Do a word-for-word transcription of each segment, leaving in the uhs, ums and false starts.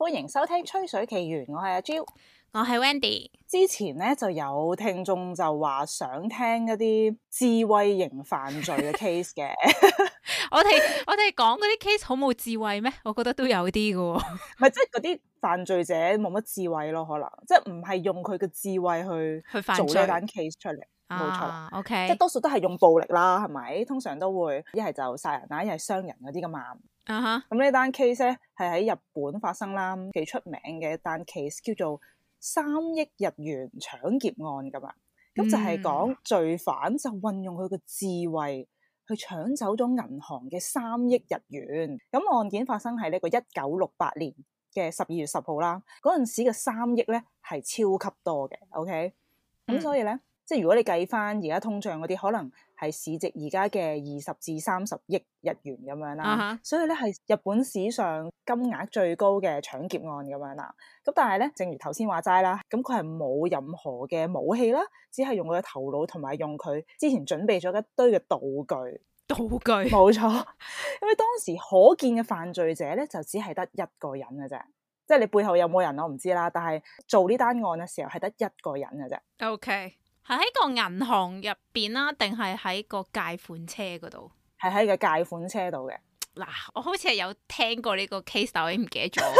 歡迎收聽吹水奇緣，我係阿 Jill， 我係 Wendy。 之前咧就有聽眾就話想聽一啲智慧型犯罪嘅 case 嘅。 我哋我哋講嗰啲 case 好冇智慧咩？我覺得都有啲嘅喎。 唔係，即係嗰啲犯罪者冇乜智慧咯，可能即係唔係用佢嘅智慧去去犯罪做呢單 case 出嚟，冇錯啦。 啊、OK， 即係多數都係用暴力啦，係咪？通常都會一係就殺人啦，一係傷人嗰啲噶嘛。 啊哈， 咁呢單 case 咧係喺日本發生啦，幾出名嘅一單 case 叫做三億日元搶劫案噶嘛。咁就係講罪犯就運用佢嘅智慧去搶走咗銀行嘅三億日元。咁案件發生喺呢個一九六八年嘅十二月十號啦。嗰陣時嘅三億咧係超級多嘅 ，OK。咁所以咧，即係如果你計翻而家通脹嗰啲，可能係市值而家嘅二十至三十億日元咁樣啦。 Uh-huh. 所以咧係日本史上金額最高嘅搶劫案咁樣啦。咁但係咧，正如頭先話齋啦，咁佢係冇任何嘅武器啦，只係用佢嘅頭腦同埋用佢之前準備咗一堆嘅道具。 道具冇錯，因為當時可見嘅犯罪者咧就只係得一個人嘅啫。即係你背後有冇人我唔知啦，但係做呢單案嘅時候係得一個人嘅啫。 OK，係喺個銀行入邊啦，定係喺個借款車嗰度？係喺個借款車度嘅。 嗱，我好似係有聽過呢個 case，但我已經唔記得咗。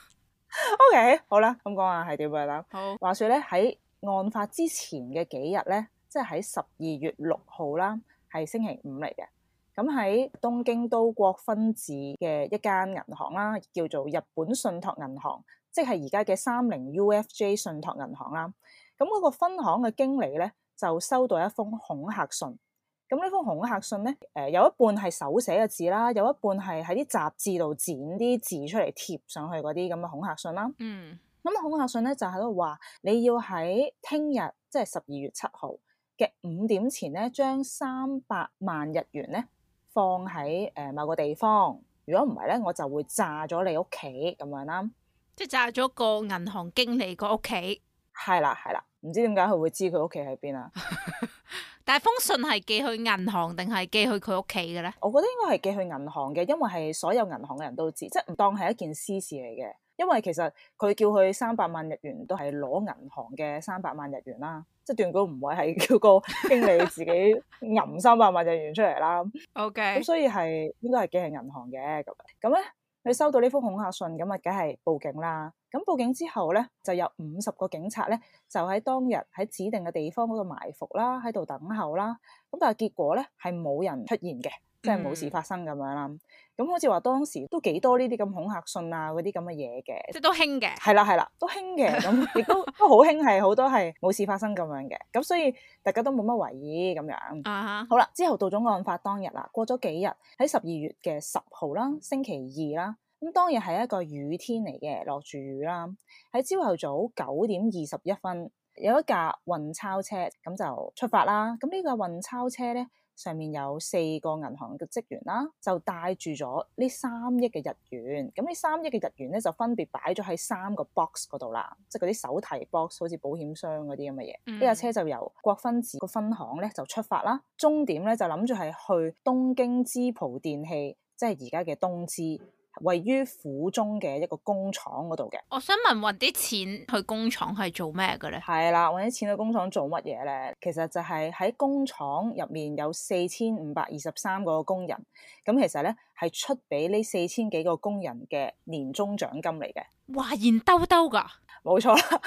OK， 好啦，咁講下係點樣啦。 好， 話說咧喺案發之前嘅幾日咧，即係喺十二月六號啦，係星期五嚟嘅。咁喺東京都國分寺嘅一間銀行啦，叫做日本信託銀行，即係而家嘅三菱 U F J 信託銀行啦。咁嗰個分行嘅經理咧就收到一封恐嚇信。咁呢封恐嚇信咧，誒有一半係手寫嘅字啦，有一半係喺啲雜誌度剪啲字出嚟貼上去嗰啲咁嘅恐嚇信啦。 嗯， 咁恐嚇信咧就喺度話你要喺聽日，即係十二月七號嘅五點前咧，將三百萬日元咧放喺誒某個地方。如果唔係咧，我就會炸咗你屋企咁樣啦。 即係炸咗個銀行經理個屋企。 係啦係啦，唔知點解佢會知佢屋企喺邊啊？ 但係封信係寄去銀行定係寄去佢屋企嘅咧？ 我覺得應該係寄去銀行嘅，因為係所有銀行嘅人都知，即係唔當係一件私事嚟嘅。因為其實佢叫佢三百萬日元都係攞銀行嘅三百萬日元啦，即係斷估唔會係叫個經理自己揞三百萬日元出嚟啦。 OK， 咁所以係應該係寄去銀行嘅。咁咁咧，你收到呢封恐嚇信，咁啊梗係報警啦。咁報警之後咧，就有五十個警察咧，就喺當日喺指定嘅地方嗰度埋伏啦，喺度等候啦。咁但係結果咧係冇人出現嘅，即係冇事發生咁樣啦。咁、嗯、好似話當時都幾多呢啲咁恐嚇信啊，嗰啲咁嘅嘢嘅， 即係都興嘅。係啦係啦，都興嘅。咁亦都都好興，係好多係冇事發生咁樣嘅。咁所以大家都冇乜懷疑咁樣。 啊、uh-huh. 好啦，之後到咗案發當日啦，過咗幾日喺十二月嘅十號啦，星期二啦。咁當日係一個雨天嚟嘅，落住雨啦。喺朝頭早九點二十一分，有一架運鈔車咁就出發啦。咁呢個運鈔車咧，上面有四個銀行嘅職員啦，就帶住咗呢三億嘅日元。咁呢三億嘅日元咧，就分別擺咗喺三個 box 嗰度啦，即係嗰啲手提 box，好似保險箱嗰啲咁嘅嘢。呢、嗯、架車就由國分寺個分行咧就出發啦，終點咧就諗住係去東京芝浦電器，即係而家嘅東芝，位於府中嘅一個工廠嗰度嘅。 我想問，運啲錢去工廠係做咩嘅咧？ 係啦，運啲錢去工廠做乜嘢咧？其實就係喺工廠入面有四千五百二十三個工人，咁其實咧係出俾呢四千幾個工人嘅年終獎金嚟嘅。 哇，現兜兜噶， 冇錯啦。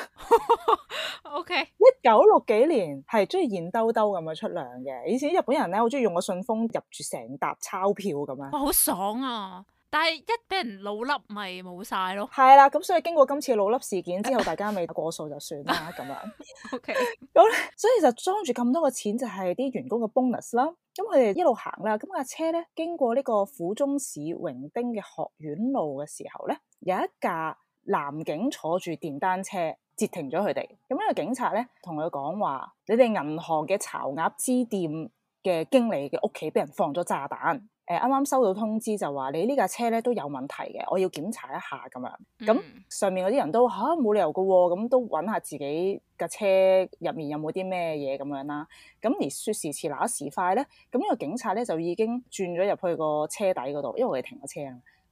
OK， 一九六幾年係中意現兜兜咁樣出糧嘅。以前日本人咧好中意用個信封入住成沓鈔票咁樣。 哇，好爽啊！但係一俾人老笠咪冇晒咯。 係啦，咁所以經過今次老笠事件之後，大家未過數就算啦咁樣。 OK， 咁咧，所以就裝住咁多個錢就係啲員工嘅 bonus 啦。咁佢哋一路行啦，咁架車咧經過呢個府中市榮町嘅學院路嘅時候咧，有一架男警坐住電單車截停咗佢哋。咁呢個警察咧同佢講話：你哋銀行嘅巢鴨支店嘅經理嘅屋企俾人放咗炸彈。誒啱啱收到通知就話你呢架車咧都有問題嘅，我要檢查一下咁樣。咁、嗯、上面嗰啲人都嚇冇、啊、理由嘅喎，咁都揾下自己架車入面有冇啲咩嘢咁樣啦。咁而說時遲那時快咧，咁呢個警察咧就已經轉咗入去個車底嗰度，因為我哋停咗車啦。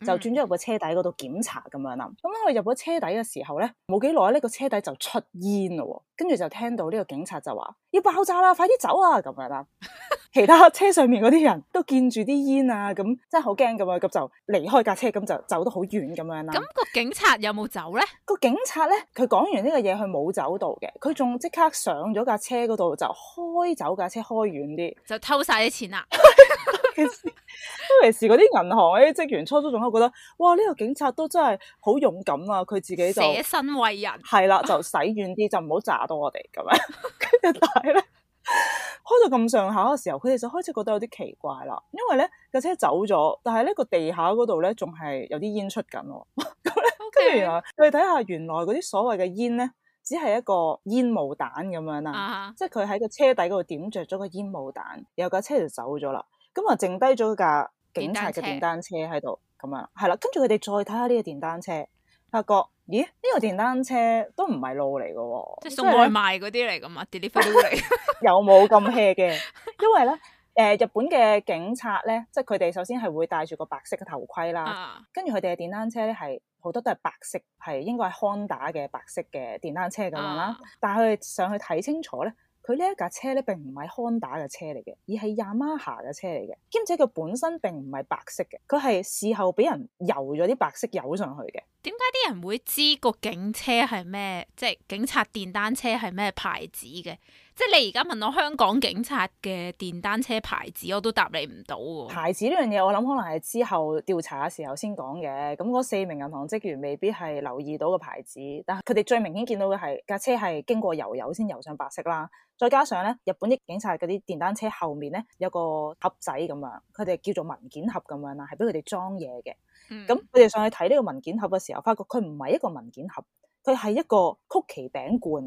就轉咗入個車底嗰度檢查咁樣啦。咁佢入咗車底嘅時候咧，冇幾耐呢個車底就出煙咯，跟住就聽到呢個警察就話要爆炸啦，快啲走啊咁樣啦。其他車上面嗰啲人都見住啲煙啊，咁真係好驚咁樣，咁就離開架車，咁就走得好遠咁樣啦。 咁個警察有冇走咧？ 個警察咧，佢講完呢個嘢，佢冇走到嘅，佢仲即刻上咗架車嗰度，就開走架車開遠啲， 就偷晒啲錢啦。 尤其是嗰啲銀行嗰啲職員，初初仲係覺得，哇！呢個警察都真係好勇敢啊，佢自己就捨身為人。 係啦，就使遠啲，就唔好炸到我哋咁樣。跟住但係咧，開到咁上下嘅時候，佢哋就開始覺得有啲奇怪啦，因為咧架車走咗，但係呢個地下嗰度咧仲係有啲煙出緊喎。咁咧，跟住原來佢哋睇下，原來嗰啲所謂嘅煙咧，只係一個煙霧彈咁樣啦，uh huh. 即係佢喺個車底嗰度點着咗個煙霧彈，然後架車就走咗啦。咁啊，剩低咗架警察嘅電單車喺度，咁樣係啦。跟住佢哋再睇下呢個電單車，發覺咦呢、呢個電單車都唔係路嚟嘅喎， 即係送外賣嗰啲嚟㗎嘛 ，delivery 嚟， 又冇咁 hea 嘅。因為咧，誒、呃、日本嘅警察咧，即係佢哋首先係會戴住個白色嘅頭盔啦，跟住佢哋嘅電單車咧係好多都係白色，係應該係 Honda 嘅白色嘅電單車咁樣啦。Uh. 但係佢哋上去睇清楚咧。佢呢一架車咧並唔係 Honda 嘅車嚟嘅，而係 Yamaha 嘅車嚟嘅，兼且佢本身並唔係白色嘅，佢係事後俾人油咗啲白色油上去嘅。 點解啲人會知個警車係咩？即係警察電單車係咩牌子嘅？即係你而家問我香港警察嘅電單車牌子，我都答你唔到喎。牌子呢樣嘢，我諗可能係之後調查嘅時候先講嘅。咁嗰四名銀行職員未必係留意到個牌子，但係佢哋最明顯見到嘅係架車係經過油油先油上白色啦。再加上咧，日本啲警察嗰啲電單車後面咧有個盒仔咁樣，佢哋叫做文件盒咁樣啦，係俾佢哋裝嘢嘅。咁佢哋上去睇呢個文件盒嘅時候，發覺佢唔係一個文件盒，佢係一個曲奇餅罐。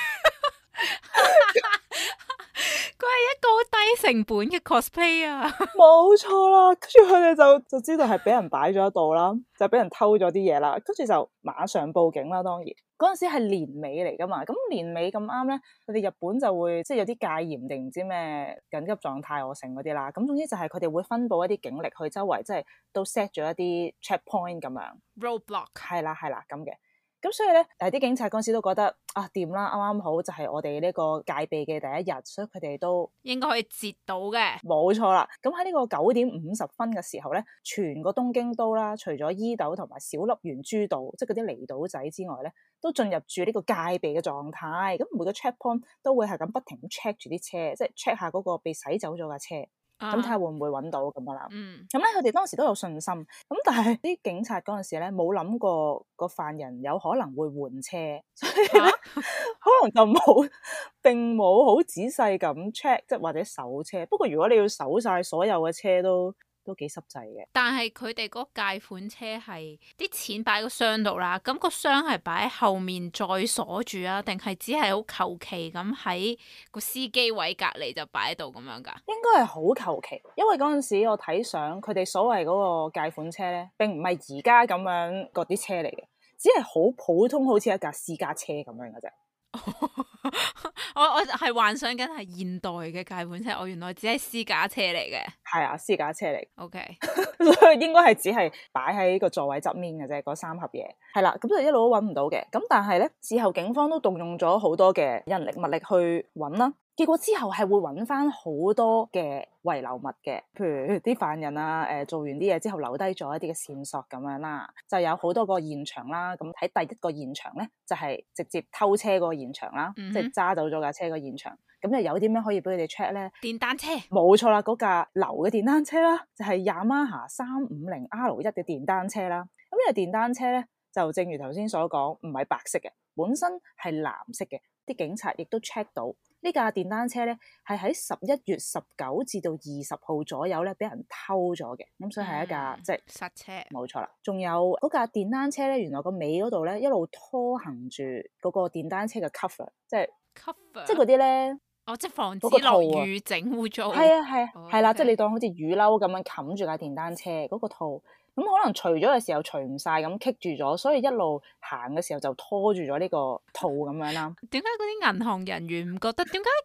佢係一個好低成本嘅 cosplay 啊！ 冇錯啦，跟住佢哋就就知道係俾人擺咗喺度啦，就俾人偷咗啲嘢啦，跟住就馬上報警啦。當然嗰陣時係年尾嚟噶嘛，咁年尾咁啱咧，佢哋日本就會即係有啲戒嚴定唔知咩緊急狀態我成嗰啲啦。咁總之就係佢哋會分佈一啲警力去周圍，即係都 set 咗一啲 checkpoint 咁樣 roadblock 係啦係啦咁嘅。咁所以咧，誒啲警察嗰陣時都覺得啊掂啦，啱啱好就係我哋呢個戒備嘅第一日，所以佢哋都應該可以截到嘅。 冇錯啦。咁喺呢個九點五十分嘅時候咧，全個東京都啦，除咗伊豆同埋小笠原諸島，即係嗰啲離島仔之外咧，都進入住呢個戒備嘅狀態。咁每個 checkpoint 都會係咁不停咁 check 住啲車，即係 check 下嗰個被洗走咗架車。咁睇下會唔會揾到咁樣啦。咁咧佢哋當時都有信心，咁但係啲警察嗰陣時咧冇諗過個犯人有可能會換車，所以咧、啊、可能就冇並冇好仔細咁 check， 即係或者搜車。不過如果你要搜晒所有嘅車都都幾濕滯嘅。 但係佢哋嗰借款車係啲錢擺喺個箱度啦，咁個箱係擺喺後面再鎖住啊，定係只係好求其咁喺個司機位隔離就擺喺度咁樣㗎？ 應該係好求其，因為嗰陣時我睇相，佢哋所謂嗰個借款車咧，並唔係而家咁樣嗰啲車嚟嘅，只係好普通，好似一架私家車咁樣嘅啫。 我我係幻想緊係現代嘅借款車，我原來只係私家車嚟嘅。 係啊，私家車嚟。 OK， 所以應該係只係擺喺個座位側面嘅啫，嗰三盒嘢。係啦，咁就一路都揾唔到嘅。咁但係咧，事後警方都動用咗好多嘅人力物力去揾啦。結果之後係會揾翻好多嘅遺留物嘅，譬如啲犯人啊，誒、呃、做完啲嘢之後留低咗一啲嘅線索咁樣啦，就有好多個現場啦。咁喺第一個現場咧，就係、是、直接偷車嗰個現場啦，嗯、哼即係揸走咗架車個現場。咁又有啲咩可以俾佢哋 check 咧？ 電單車，冇錯啦，嗰架流嘅電單車啦，就係 Yamaha 三五零 R 一嘅電單車啦。咁呢個電單車咧，就正如頭先所講，唔係白色嘅，本身係藍色嘅。啲警察亦都 check 到呢架電單車咧，係喺十一月十九至到二十號左右咧，俾人偷咗嘅。咁所以係一架、嗯、即係實車， 冇錯啦。仲有嗰架電單車咧，原來個尾嗰度咧一路拖行住嗰個電單車嘅 cover， 即係 cover， 即係嗰啲咧， 哦，即係防止落雨整污糟。係啊係啊，係啦，即係你當好似雨褸咁樣冚住架電單車嗰、嗰個套。咁可能除咗嘅時候除唔晒，咁棘住咗，所以一路行嘅時候就拖住咗呢個套咁樣啦。 點解嗰啲銀行人員唔覺得？點解個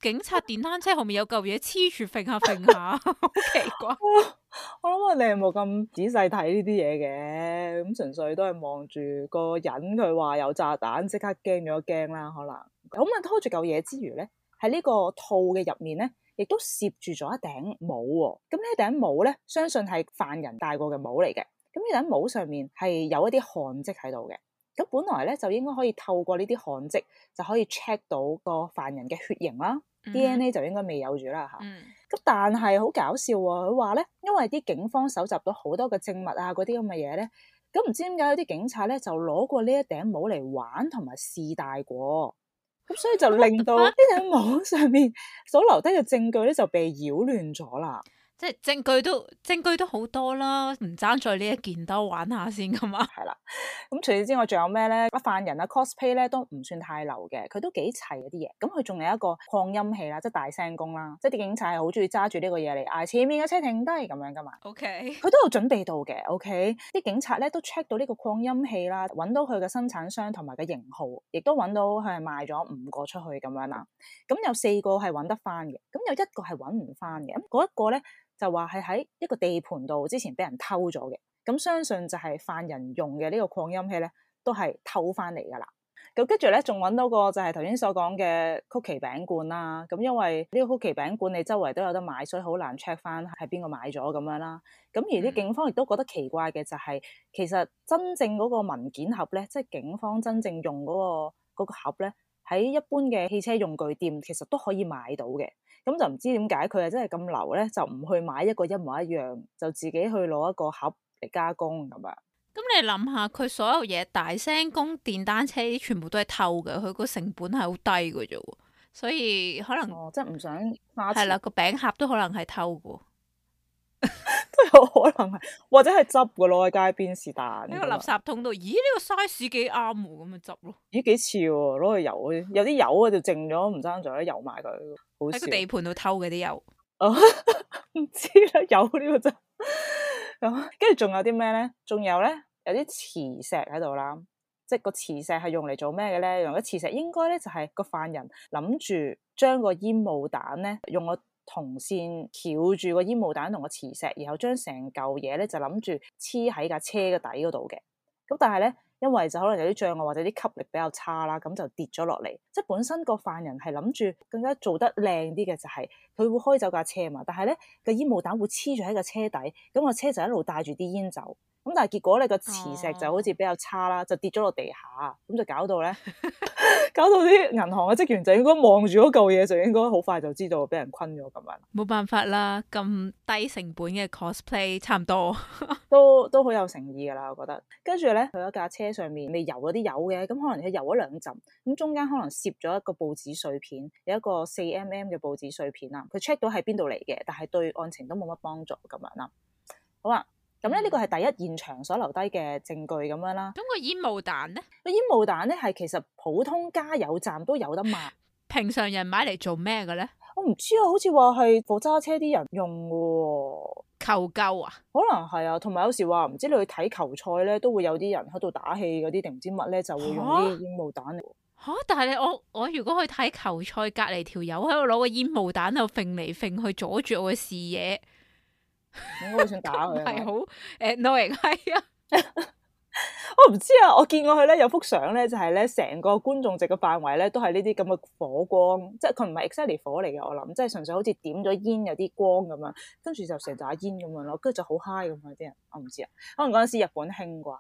警察電單車後面有嚿嘢黐住揈下揈下，好奇怪。 我諗我哋冇咁仔細睇呢啲嘢嘅，咁純粹都係望住個人，佢話有炸彈，即刻驚咗驚啦，可能咁啊拖住嚿嘢之餘咧，喺呢個套嘅入面咧，亦都攝住咗一頂帽喎。咁呢頂帽咧，相信係犯人戴過嘅帽嚟嘅。咁呢頂帽上面係有一啲汗跡喺度嘅。咁本來咧就應該可以透過呢啲汗跡就可以 check 到個犯人嘅血型啦。Mm-hmm. D N A 就應該未有住啦嚇。咁、mm-hmm. 但係好搞笑喎，佢話咧，因為啲警方搜集到好多嘅證物啊，嗰啲咁嘅嘢咧，咁唔知點解有啲警察咧就攞過呢一頂帽嚟玩同埋試戴過，咁所以就令到呢頂帽上面所留低嘅證據咧就被擾亂咗啦。 即係證據都證據都好多啦，唔爭在呢一件都玩下先噶嘛。 係啦，咁除此之外仲有咩咧？犯人啊 cosplay 咧都唔算太流嘅，佢都幾齊嗰啲嘢。咁佢仲有一個擴音器啦，即係大聲公啦，即係啲警察係好中意揸住呢個嘢嚟嗌前面嘅車停低咁樣噶嘛。 OK， 佢都有準備到嘅。OK，啲警察咧都 check 到呢個擴音器啦，揾到佢嘅生產商同埋嘅型號，亦都揾到佢係賣咗五個出去咁樣啦。咁有四個係揾得翻嘅，咁有一個係揾唔翻嘅。咁嗰一個咧就話係喺一個地盤度之前俾人偷咗嘅，咁相信就係犯人用嘅呢個擴音器咧，都係偷翻嚟噶啦。咁跟住咧，仲揾到個就係頭先所講嘅曲奇餅罐啦。咁因為呢個曲奇餅罐你周圍都有得買，所以好難 check 翻係邊個買咗咁樣啦。咁而啲警方亦都覺得奇怪嘅就係、是，其實真正嗰個文件盒咧，即係警方真正用嗰個嗰個盒咧，喺一般嘅汽車用具店其實都可以買到嘅。咁就唔知點解佢係真係咁流咧，就唔去買一個一模一樣，就自己去攞一個盒嚟加工咁樣。 咁你諗下，佢所有嘢大聲公、電單車啲全部都係偷嘅，佢個成本係好低嘅啫，所以可能、 哦、即係唔想花錢。 係啦，個餅盒都可能係偷嘅， 都有可能係，或者係執嘅咯，喺街邊是但呢個垃圾桶度。咦？呢、這個 size 幾啱喎，咁咪執咯。 咦？幾似喎，攞去油，有啲油啊就剩咗，唔爭在油埋佢，好笑。 喺個地盤度偷嘅啲油。 哦，唔知啦，有呢個真。咁跟住仲有啲咩咧？仲有咧，有啲磁石喺度啦。即係個磁石係用嚟做咩嘅咧？用咗磁石應該咧就係、是、個犯人諗住將個煙霧彈咧用個銅線翹住個煙霧彈同個磁石，然後將成嚿嘢咧就諗住黐喺架車嘅底嗰度嘅。咁但係咧，因為就可能有啲障礙或者啲吸力比較差啦，咁就跌咗落嚟。即係本身個犯人係諗住更加做得靚啲嘅，就係佢會開走架車嘛。但係咧個煙霧彈會黐住喺個車底，咁個車就一路帶住啲煙走。咁但係結果咧個磁石就好似比較差啦，就跌咗落地下，咁就搞到咧，搞到啲銀行嘅職員就應該望住嗰嚿嘢，就應該好快就知道俾人昆咗咁樣。 冇辦法啦，咁低成本嘅 cosplay 差唔多， 都都好有誠意噶啦，我覺得。跟住咧，佢嗰架車上面未油嗰啲油嘅，咁可能佢油咗兩浸，咁中間可能攝咗一個報紙碎片，有一個四 mm 嘅報紙碎片啦。佢 check 到係邊度嚟嘅，但係對案情都冇乜幫助咁樣啦。好啦。咁咧，呢個係第一現場所留低嘅證據咁樣啦。 咁個煙霧彈咧？ 個煙霧彈咧係其實普通加油站都有得賣。 平常人買嚟做咩嘅咧？ 我唔知啊，好似話係貨揸車啲人用嘅。 求救啊？ 可能係啊，同埋有時話唔知你去睇球賽咧，都會有啲人喺度打氣嗰啲定唔知乜咧，就會用啲煙霧彈嚟。嚇、啊！ 但係你我我如果去睇球賽，隔離條友喺度攞個煙霧彈喺度揈嚟揈去，阻住我嘅視野。 應該會想打佢， 係好誒 annoying 係啊！ 我唔知啊，我見過佢咧有幅相咧，就係咧成個觀眾席嘅範圍咧都係呢啲咁嘅火光，即係佢唔係 exactly 火嚟嘅，我諗即係純粹好似點咗煙有啲光咁樣，跟住就成紮煙咁樣咯，跟住就好 high 咁樣啲人，我唔知啊，可能嗰陣時日本興啩。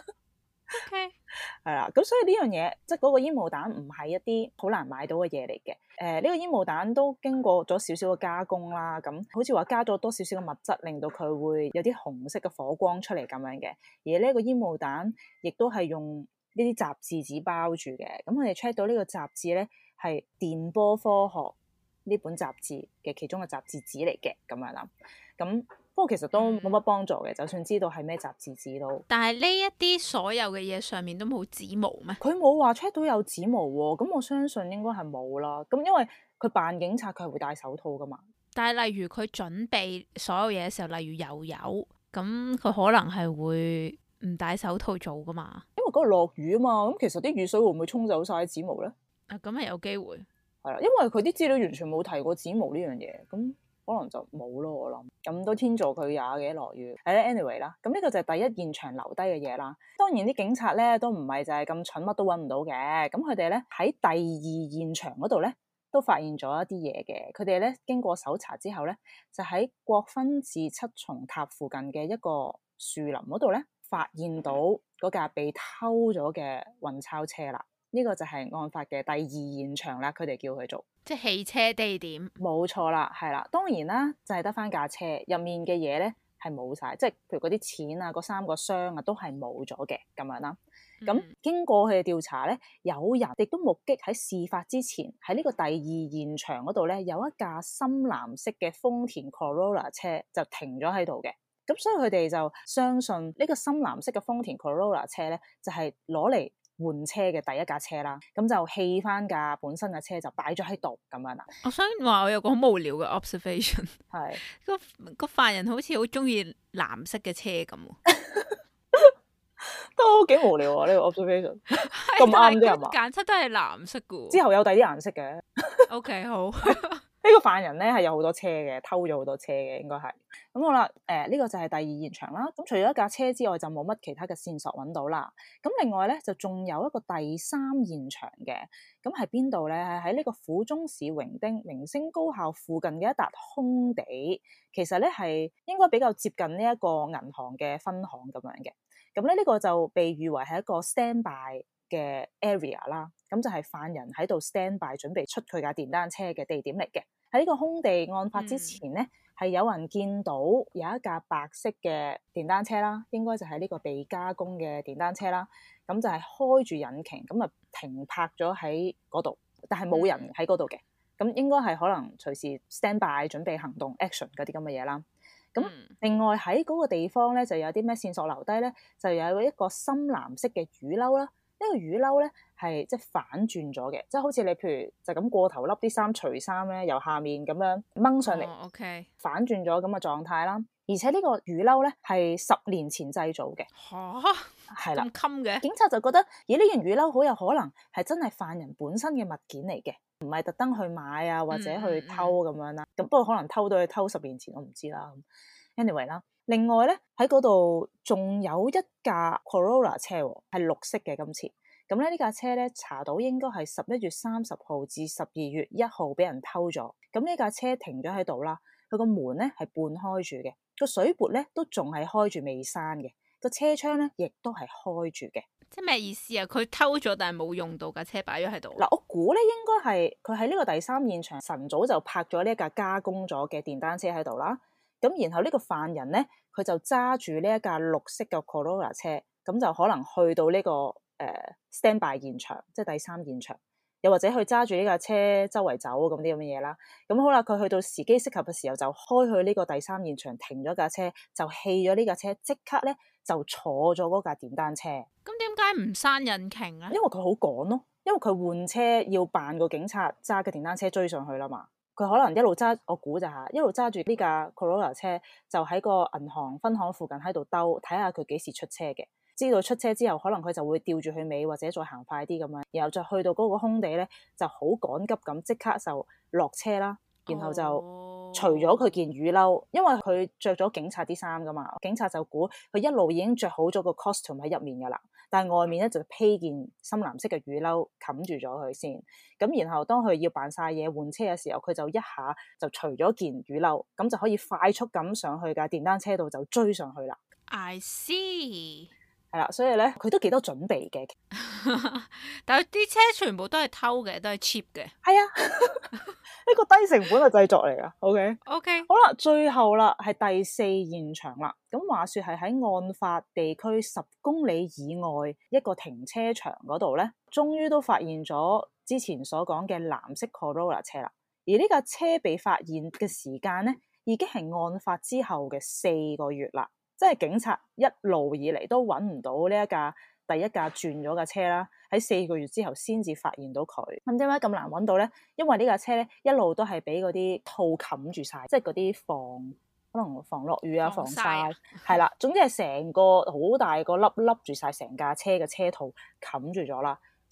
OK， 係啦，咁所以呢樣嘢，即係嗰個煙霧彈唔係一啲好難買到嘅嘢嚟嘅。誒、呃，呢、這個煙霧彈都經過咗少少嘅加工啦，咁好似話加咗多少少嘅物質，令到佢會有啲紅色嘅火光出嚟咁樣嘅。而呢個煙霧彈亦都係用呢啲雜誌紙包住嘅。咁我哋 check 到呢個雜誌咧係電波科學呢本雜誌嘅其中嘅雜誌紙嚟嘅咁樣啦。咁不過其實都冇乜幫助嘅，就算知道係咩雜誌紙都。 但係呢一啲所有嘅嘢上面都冇指模咩？ 佢冇話 check 到有指模喎，咁我相信應該係冇啦。咁因為佢扮警察，佢係會戴手套噶嘛。 但係例如佢準備所有嘢嘅時候，例如油油，咁佢可能係會唔戴手套做噶嘛？ 因為嗰度落雨啊嘛，咁其實啲雨水會唔會沖走晒啲指模咧？ 啊，咁係有機會。 係啦，因為佢啲資料完全冇提過指模呢樣嘢，咁可能就冇咯。我諗咁都天助佢也嘅落雨。係咧 anyway 啦，咁呢個就係第一現場留低嘅嘢啦。當然啲警察咧都唔係就係咁蠢，乜都揾唔到嘅。咁佢哋咧喺第二現場嗰度咧都發現咗一啲嘢嘅。佢哋咧經過搜查之後咧，就喺國分寺七重塔附近嘅一個樹林嗰度咧，發現到嗰架被偷咗嘅運鈔車啦。呢個就係案發嘅第二現場啦，佢哋叫佢做即係汽車地點。冇錯啦，係啦。當然啦，就係得翻架車入面嘅嘢咧係冇晒，即係譬如嗰啲錢啊、嗰三個箱啊都係冇咗嘅咁樣啦。咁、嗯、經過佢嘅調查咧，有人亦都目擊喺事發之前喺呢個第二現場嗰度咧，有一架深藍色嘅豐田 Corolla 車就停咗喺度嘅。咁所以佢哋就相信呢個深藍色嘅豐田 Corolla 車咧，就係攞嚟換車嘅第一架車啦。咁就棄翻架本身嘅車就擺咗喺度咁樣啦。 我想話我有個好無聊嘅 observation， 係個個犯人好似好中意藍色嘅車咁， 都幾無聊啊呢、呢個 observation。咁啱啫係嘛？ 揀出都係藍色嘅， 之後有第啲顏色嘅。 OK 好。 呢個犯人咧係有好多車嘅，偷咗好多車嘅，應該係咁好啦。誒、呃，呢、這個就係第二現場啦。咁除咗一架車之外，就冇乜其他嘅線索揾到啦。咁另外咧，就仲有一個第三現場嘅。咁係邊度咧？係喺呢個府中市榮町明星高校附近嘅一笪空地。其實咧係應該比較接近呢一個銀行嘅分行咁樣嘅。咁咧呢個就被譽為係一個 standby 嘅 area 啦。咁就係犯人喺度 stand by 準備出佢架電單車嘅地點嚟嘅。喺呢個空地案發之前咧，係、嗯、有人見到有一架白色嘅電單車啦，應該就係呢個被加工嘅電單車啦。咁就係開住引擎，咁啊停泊咗喺嗰度，但係冇人喺嗰度嘅。咁、嗯、應該係可能隨時 stand by 準備行動 action 嗰啲咁嘅嘢啦。咁另外喺嗰個地方咧，就有啲咩線索留低咧？就有一個深藍色嘅雨褸啦。呢個雨褸咧係即係反轉咗嘅，即係好似你譬如就咁過頭笠啲衫除衫咧，由下面咁樣掹上嚟、 哦 okay. 反轉咗咁嘅狀態啦。而且呢個雨褸咧係十年前製造嘅。 嚇，係啦，咁襟嘅。警察就覺得，咦，呢件雨褸好有可能係真係犯人本身嘅物件嚟嘅，唔係特登去買啊或者去偷咁樣啦。咁、嗯嗯、不過可能偷到去偷十年前，我唔知啦。anyway 啦。另外咧喺嗰度仲有一架 Corolla 車喎，係綠色嘅。今次咁咧呢架車咧查到應該係十一月三十號至十二月一號俾人偷咗。咁呢架車停咗喺度啦，佢個門咧係半開住嘅，個水撥咧都仲係開住未閂嘅，個車窗咧亦都係開住嘅。 即係咩意思啊？佢偷咗但係冇用到架車擺咗喺度。 嗱，我估咧應該係佢喺呢個第三現場晨早就泊咗呢一架加工咗嘅電單車喺度啦。咁然後呢個犯人咧，佢就揸住呢一架綠色嘅 Corolla 車，咁就可能去到呢、這個誒、呃、standby 現場，即係第三現場，又或者去揸住呢架車周圍走咁啲咁嘅嘢啦。咁好啦，佢去到時機適合嘅時候，就開去呢個第三現場，停咗架車，就棄咗呢架車，即刻咧就坐咗嗰架電單車。 咁點解唔閂引擎咧？ 因為佢好趕咯，因為佢換車要扮個警察揸嘅電單車追上去啦嘛。佢可能一路揸，我估就嚇一路揸住呢架 Corolla 車，就喺個銀行分行附近喺度兜，睇下佢幾時出車嘅。知道出車之後，可能佢就會吊住佢尾，或者再行快啲咁樣，然後就去到嗰個空地咧，就好趕急咁即刻就落車啦，然後就除咗佢件雨褸，因為佢着咗警察啲衫噶嘛，警察就估佢一路已經着好咗個 costume 喺入面噶啦。但係外面咧就披件深藍色嘅雨褸冚住咗佢先，咁然後當佢要扮晒嘢換車嘅時候，佢就一下就除咗件雨褸，咁就可以快速咁上去架電單車度就追上去啦。 I see， 係啦，所以咧佢都幾多準備嘅。 但係啲車全部都係偷嘅，都係 cheap 嘅。 係啊，呢個低成本嘅製作嚟噶。OK OK， 好啦，最後啦係第四現場啦。咁話說係喺案發地區十公里以外一個停車場嗰度咧，終於都發現咗之前所講嘅藍色 Corolla 車啦。而呢架車被發現嘅時間咧，已經係案發之後嘅四個月啦。即係警察一路以嚟都揾唔到呢一架第一架轉咗架車啦，喺四個月之後先至發現到佢。咁點解咁難揾到咧？因為呢架車咧一路都係俾嗰啲套冚住晒，即係嗰啲防可能防落雨啊、防曬係啦。總之係成個好大個粒粒住晒成架車嘅車套冚住咗啦，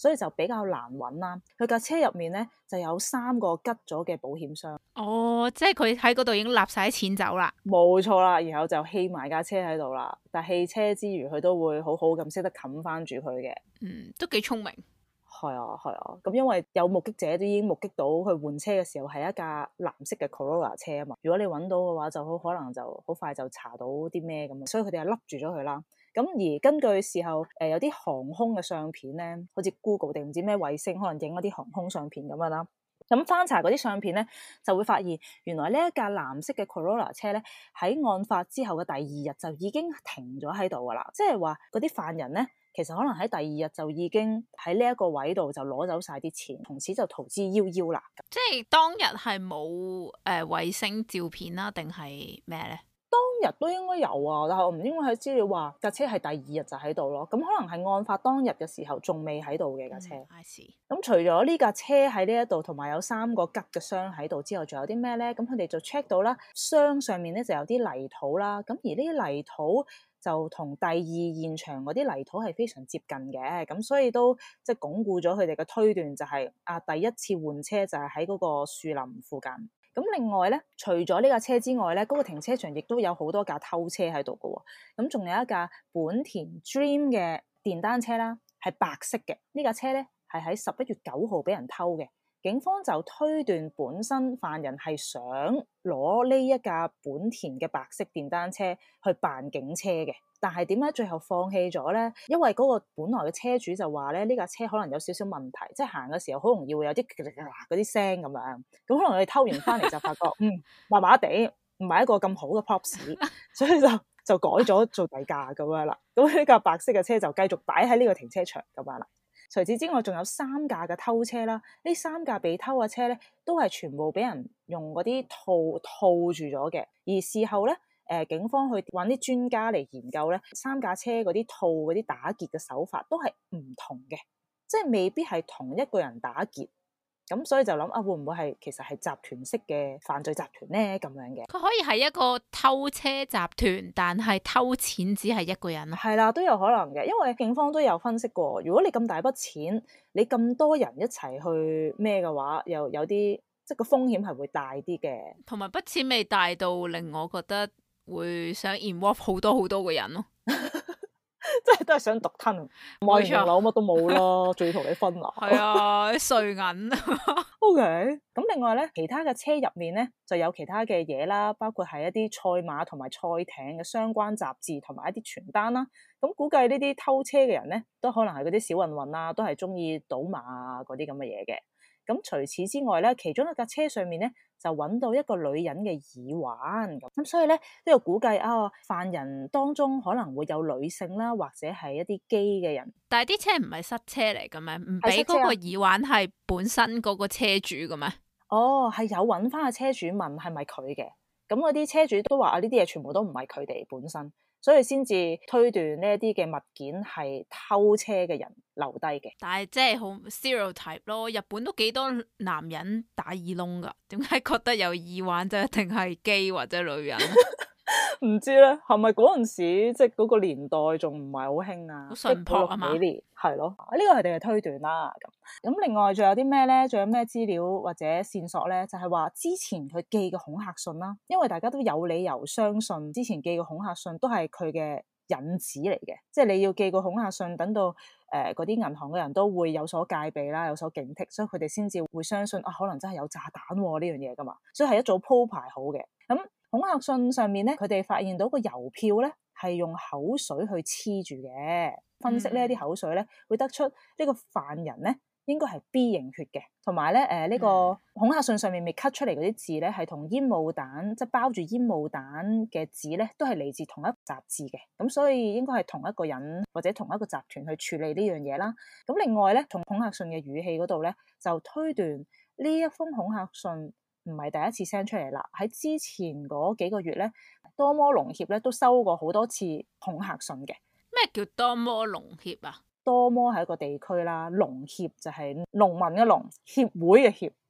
所以就比較難揾啦。佢架車入面咧就有三個吉咗嘅保險箱。 哦，即係佢喺嗰度已經立晒啲錢走啦。 冇錯啦，然後就棄埋架車喺度啦。但係棄車之餘，佢都會好好咁識得冚翻住佢嘅。 嗯，都幾聰明。 係啊，係啊。咁因為有目擊者都已經目擊到佢換車嘅時候係一架藍色嘅 Corolla 車啊嘛。如果你揾到嘅話，就好可能就好快就查到啲咩咁。所以佢哋係笠住咗佢啦。咁而根據事後誒、呃、有啲航空嘅相片咧，好似 Google 定唔知咩衛星，可能影一啲航空相片咁樣啦。咁翻查嗰啲相片咧，就會發現原來呢一架藍色嘅 Corolla 車咧，喺案發之後嘅第二日就已經停咗喺度噶啦。即係話嗰啲犯人咧，其實可能喺第二日就已經喺呢一個位度就攞走晒啲錢，從此就逃之夭夭啦。 即係當日係冇誒衛星照片啦，定係咩咧？ 當日都應該有啊，但係我唔應該喺資料話架車係第二日就喺度咯。咁可能係案發當日嘅時候仲未喺度嘅架車。 I see。 咁除咗呢架車喺呢一度，同埋有三個吉嘅箱喺度之後，仲有啲咩咧？咁佢哋就 check 到啦，箱上面咧就有啲泥土啦。咁而呢啲泥土就同第二現場嗰啲泥土係非常接近嘅，咁所以都即係鞏固咗佢哋嘅推斷，就係啊第一次換車就係喺嗰個樹林附近。咁另外咧，除咗呢架車之外咧，嗰個停車場亦都有好多架偷車喺度嘅喎。咁仲有一架本田 Dream 嘅電單車啦，係白色嘅。呢架車咧係喺十一月九號俾人偷嘅。警方就推斷本身犯人係想攞呢一架本田嘅白色電單車去扮警車嘅，但係點解最後放棄咗咧？因為嗰個本來嘅車主就話咧，呢架車可能有少少問題，即係行嘅時候好容易會有啲嗰啲聲咁樣，咁可能佢哋偷完翻嚟就發覺嗯麻麻地，唔係一個咁好嘅 props， 所以就就改咗做第架咁樣啦。咁呢架白色嘅車就繼續擺喺呢個停車場咁樣啦。除此之外，仲有三架嘅偷車啦。呢三架被偷嘅車咧，都係全部俾人用嗰啲套套住咗嘅。而事後咧，誒、呃、警方去揾啲專家嚟研究咧，三架車嗰啲套嗰啲打劫嘅手法都係唔同嘅，即係未必係同一個人打劫。咁所以就諗啊，會唔會係其實係集團式嘅犯罪集團咧咁樣嘅？ 佢可以係一個偷車集團，但係偷錢只係一個人。 係啦，都有可能嘅，因為警方都有分析過，如果你咁大筆錢，你咁多人一齊去咩嘅話，又有啲即係個風險係會大啲嘅。同埋筆錢未大到令我覺得會想 involve 好多好多個人咯。 即係都係想獨吞，買完樓乜都冇咯，仲要同你分啊！ 係啊，啲碎銀。 O K，咁另外咧，其他嘅車入面咧就有其他嘅嘢啦，包括係一啲賽馬同埋賽艇嘅相關雜誌同埋一啲傳單啦。咁估計呢啲偷車嘅人咧，都可能係嗰啲小混混啦，都係中意賭馬啊嗰啲咁嘅嘢嘅。咁除此之外咧，其中一架車上面咧就揾到一個女人嘅耳環，咁所以咧都有估計啊，犯人當中可能會有女性啦，或者係一啲基嘅人。 但係啲車唔係塞車嚟嘅咩？唔俾嗰個耳環係本身嗰個車主嘅咩？ 哦，係有揾翻個車主問係咪佢嘅，咁嗰啲車主都話啊，呢啲嘢全部都唔係佢哋本身。所以先至推斷呢一啲嘅物件係偷車嘅人留低嘅。 但係即係好 stereotype 咯，日本都幾多男人打耳窿噶，點解覺得有耳環就一定係基或者女人？ 唔知咧，係咪嗰陣時即係嗰個年代仲唔係好興啊？ 好淳樸啊嘛， 幾年係咯，呢個係佢哋嘅推斷啦。咁咁另外仲有啲咩咧？仲有咩資料或者線索咧？就係話之前佢寄嘅恐嚇信啦，因為大家都有理由相信之前寄嘅恐嚇信都係佢嘅引子嚟嘅，即係你要寄個恐嚇信，等到誒嗰啲銀行嘅人都會有所戒備啦，有所警惕，所以佢哋先至會相信啊，可能真係有炸彈呢樣嘢噶嘛，所以係一早鋪排好嘅。咁恐嚇信上面咧，佢哋發現到個郵票咧係用口水去黐住嘅，分析呢一啲口水咧，會得出呢個犯人咧應該係 B 型血嘅，同埋咧誒呢個恐嚇信上面未 cut 出嚟嗰啲字咧，係同煙霧彈即係包住煙霧彈嘅紙咧，都係嚟自同一雜誌嘅，咁所以應該係同一個人或者同一個集團去處理呢樣嘢啦。咁另外咧，從恐嚇信嘅語氣嗰度咧，就推斷呢一封恐嚇信唔係第一次 send 出嚟啦，喺之前嗰幾個月咧，多摩龍協咧都收過好多次恐嚇信嘅。 咩叫多摩龍協啊？ 多摩係一個地區啦，龍協就係農民嘅農，協會嘅協。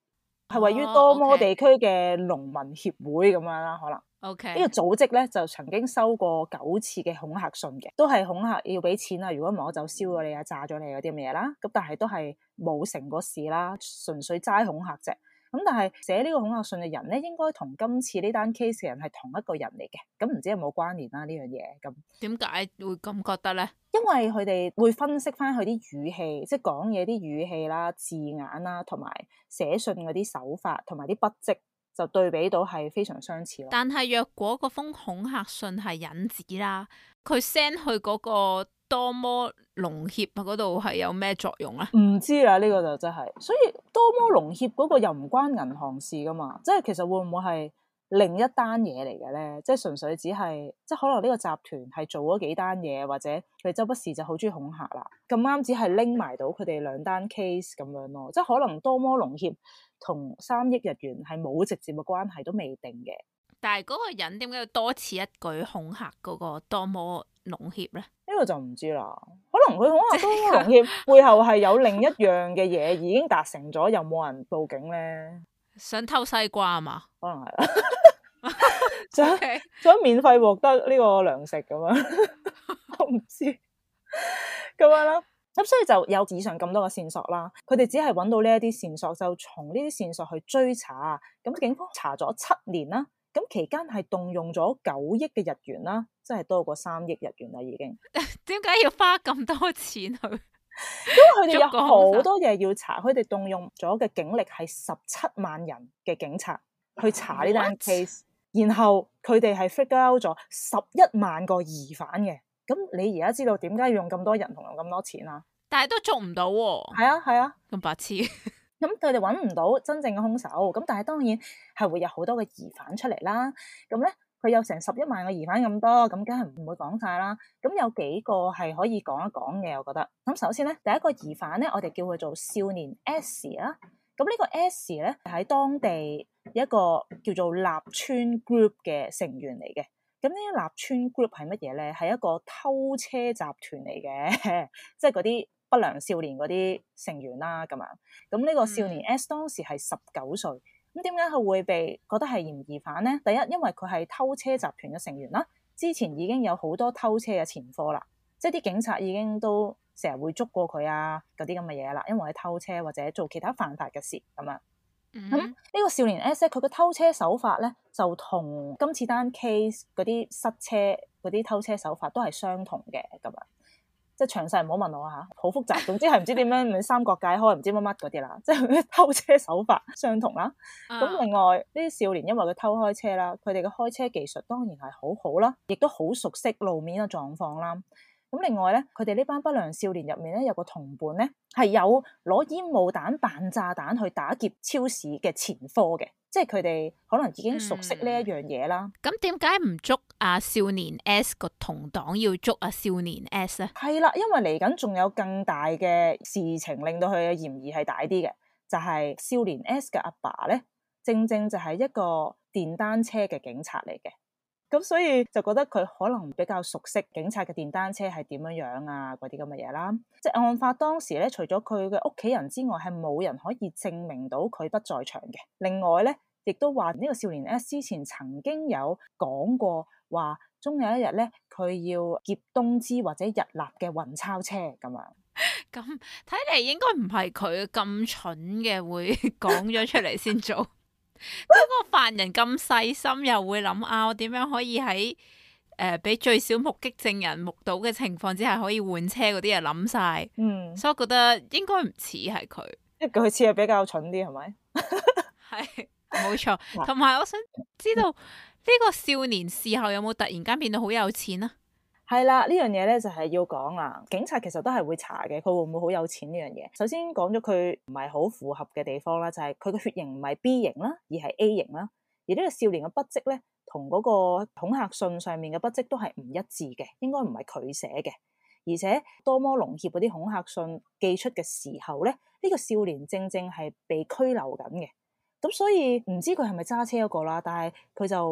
係位於多摩地區嘅農民協會咁樣啦，可能。 OK， 呢個組織咧就曾經收過九次嘅恐嚇信嘅，都係恐嚇要俾錢啊！如果唔係我就燒咗你啊、炸咗你嗰啲咁嘅嘢啦。咁但係都係冇成過事啦，純粹齋恐嚇啫。咁但係寫呢個恐嚇信嘅人咧，應該同今次呢單 case 嘅人係同一個人嚟嘅。咁唔知有冇關聯啦呢樣嘢？咁點解會咁覺得咧？ 因為佢哋會分析翻佢啲語氣，即係講嘢啲語氣啦、字眼啦，同埋寫信嗰啲手法同埋啲筆跡。就對比到係非常相似咯。 但係若果嗰封恐嚇信係引子啦，佢 send 去嗰個多摩農協嗰度係有咩作用咧？ 唔知啦，呢、這個就真係。所以多摩農協嗰個又唔關銀行事噶嘛，即係其實會唔會係另一單嘢嚟嘅咧？即係純粹只係即係可能呢個集團係做咗幾單嘢，或者佢哋周不時就好中意恐嚇啦。咁啱只係拎埋到佢哋兩單 case 咁樣咯，即係可能多摩農協同三億日元係冇直接嘅關係都未定嘅。 但係嗰個人點解要多此一舉恐嚇嗰個多摩農協咧？呢個就唔知啦。可能佢恐嚇多摩農協背後係有另一樣嘅嘢已經達成咗，又冇人報警咧。 想偷西瓜啊嘛？ 可能係啦。想 Okay. 想免費獲得呢個糧食咁樣，我唔知咁樣啦。咁所以就有以上咁多嘅線索啦。佢哋只係揾到呢一啲線索，就從呢啲線索去追查。咁警方查咗七年啦。咁期間係動用咗九億嘅日元啦，即係多過三億日元啦已經。 點解要花咁多錢去？ 因為佢哋有好多嘢要查，佢哋動用咗嘅警力係十七萬人嘅警察去查呢單 case。然後佢哋係 figure out 咗十一萬個疑犯嘅，咁你而家知道點解要用咁多人同用咁多錢啦？ 但係都捉唔到喎。 係啊係啊，咁、 啊、白痴。 咁佢哋揾唔到真正嘅兇手，咁但係當然係會有好多嘅疑犯出嚟啦。咁咧佢有成十一萬個疑犯咁多，咁梗係唔會講晒啦。咁有幾個係可以講一講嘅，我覺得。咁首先咧，第一個疑犯咧，我哋叫佢做少年 S 啦。咁呢個 S 咧喺當地一個叫做立村 group 嘅成員嚟嘅。咁呢個立村 group 係乜嘢咧？係一個偷車集團嚟嘅，即係嗰啲不良少年嗰啲成員啦咁樣。咁呢個少年 S 當時係十九歲。咁點解佢會被覺得係嫌疑犯咧？第一，因為佢係偷車集團嘅成員啦，之前已經有好多偷車嘅前科啦，即係啲警察已經都成日會捉過佢啊，嗰啲咁嘅嘢啦，因為佢偷車或者做其他犯法嘅事咁樣。咁呢、嗯、個少年 S 咧，佢嘅偷車手法咧就同今次單 case 嗰啲塞車嗰啲偷車手法都係相同嘅咁樣。即係詳細唔好問我嚇，好複雜。總之係唔知點樣三角界開，唔知乜乜嗰啲啦。即係偷車手法相同啦。咁、uh. 另外呢啲少年因為佢偷開車啦，佢哋嘅開車技術當然係好好啦，亦都好熟悉路面嘅狀況啦。咁另外咧，佢哋呢班不良少年入面咧有個同伴咧係有攞煙霧彈扮炸彈去打劫超市嘅前科嘅，即係佢哋可能已經熟悉呢一樣嘢啦。 咁點解唔捉阿少年 S 個同黨，要捉阿少年 S 咧？係啦，因為嚟緊仲有更大嘅事情令到佢嘅嫌疑係大啲嘅，就係、是、少年 S 嘅阿爸咧，正正就係一個電單車嘅警察嚟嘅。咁所以就覺得佢可能比較熟悉警察嘅電單車係點樣樣啊，嗰啲咁嘅嘢啦。即係案發當時咧，除咗佢嘅屋企人之外，係冇人可以證明到佢不在場嘅。另外咧，亦都話呢個少年 S 之前曾經有講過話，終有一日咧，佢要劫東芝或者日立嘅運鈔車咁樣。 咁睇嚟應該唔係佢咁蠢嘅，會講咗出嚟先做。嗰個犯人咁細心，又會諗啊，我點樣可以喺誒俾最少目擊證人目睹嘅情況之下可以換車嗰啲嘢諗晒。嗯，所以我覺得應該唔似係佢，即係佢似係比較蠢啲，係咪？係冇錯。同埋我想知道呢、呢個少年事後有冇突然間變到好有錢啊？係啦，呢樣嘢咧就係要講啦。警察其實都係會查嘅，佢會唔會好有錢呢樣嘢？首先講咗佢唔係好符合嘅地方啦，就係佢嘅血型唔係 B 型啦，而係 A 型啦。而呢個少年嘅筆跡咧，同嗰個恐嚇信上面嘅筆跡都係唔一致嘅，應該唔係佢寫嘅。而且多摩農協嗰啲恐嚇信寄出嘅時候咧，呢個少年正正係被拘留緊嘅。咁所以唔知佢係咪揸車嗰個啦，但係佢就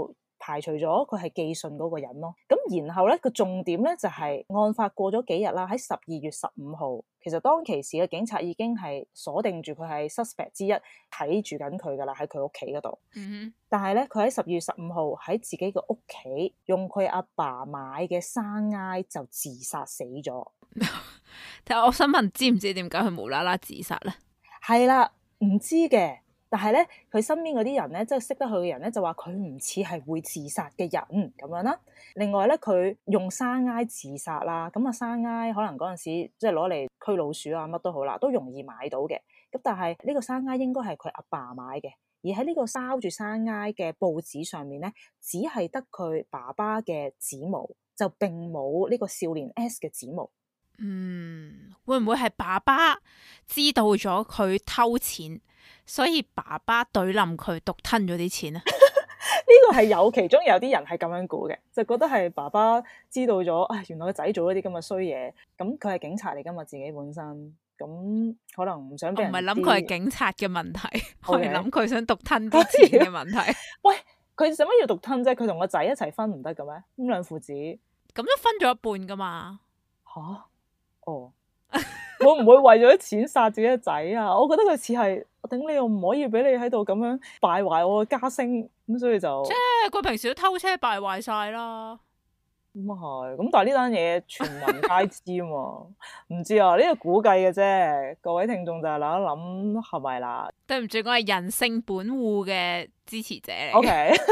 排除咗佢係寄信嗰個人咯。咁然後咧個重點咧就係、是、案發過咗幾日啦，喺十二月十五號，其實當其時嘅警察已經係鎖定住佢係 suspect 之一，睇住緊佢噶啦，喺佢屋企嗰度。 嗯， 但係咧佢喺十二月十五號喺自己嘅屋企用佢阿爸買嘅生埃就自殺死咗。 但係我想問，知唔知點解佢無啦啦自殺咧？ 係啦，唔知嘅。但係咧，佢身邊嗰啲人咧，即係識得佢嘅人咧，就話佢唔似係會自殺嘅人咁樣啦。另外咧，佢用生埃自殺啦，咁啊生埃可能嗰陣時即係攞嚟驅老鼠啊，乜都好啦，都容易買到嘅。咁但係呢個生埃應該係佢阿爸買嘅，而喺呢個包住生埃嘅報紙上面咧，只係得佢爸爸嘅指模，就並冇呢個少年 S 嘅指模。 嗯，會唔會係爸爸知道咗佢偷錢？所以爸爸懟冧佢，獨吞咗啲錢啊！ 呢個係有其中有啲人係咁樣估嘅，就覺得係爸爸知道咗，啊原來個仔做咗啲咁嘅衰嘢，咁佢係警察嚟噶嘛，自己本身咁可能唔想俾人知。 我唔係諗佢係警察嘅問題， Okay. 我係諗佢想獨吞啲錢嘅問題。 喂，佢使乜要獨吞啫？佢同個仔一齊分唔得嘅咩？咁兩父子咁都分咗一半噶嘛？ 吓？哦。會唔會為咗錢殺自己嘅仔啊？我覺得佢似係我頂你，又唔可以俾你喺度咁樣敗壞我嘅家聲，咁所以就即係佢平時都偷車敗壞晒啦。 咁啊係，咁但係呢單嘢全民皆知啊嘛，唔知啊呢個估計嘅啫，各位聽眾就係諗一諗係咪啦？ 對唔住，我係人性本惡嘅支持者嚟。 O